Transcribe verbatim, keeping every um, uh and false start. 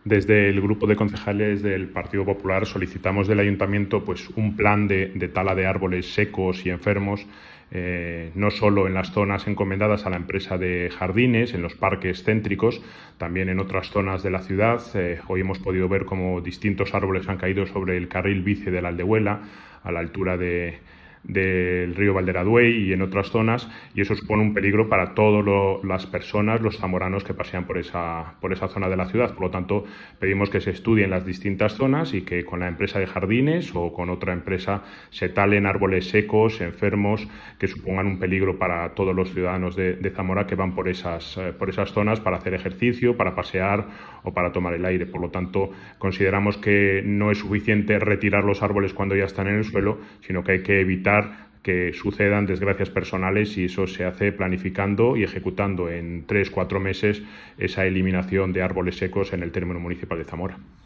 Desde el grupo de concejales del Partido Popular solicitamos del Ayuntamiento pues, un plan de, de tala de árboles secos y enfermos, eh, no solo en las zonas encomendadas a la empresa de jardines, en los parques céntricos, también en otras zonas de la ciudad. Eh, hoy hemos podido ver cómo distintos árboles han caído sobre el carril bici de la Aldehuela, a la altura de... del río Valderaduey y en otras zonas, y eso supone un peligro para todas las personas, los zamoranos que pasean por esa, por esa zona de la ciudad. Por lo tanto, pedimos que se estudien las distintas zonas y que con la empresa de jardines o con otra empresa se talen árboles secos, enfermos, que supongan un peligro para todos los ciudadanos de, de Zamora que van por esas, eh, por esas zonas para hacer ejercicio, para pasear o para tomar el aire. Por lo tanto, consideramos que no es suficiente retirar los árboles cuando ya están en el suelo, sino que hay que evitar que sucedan desgracias personales, y eso se hace planificando y ejecutando en tres, cuatro meses esa eliminación de árboles secos en el término municipal de Zamora.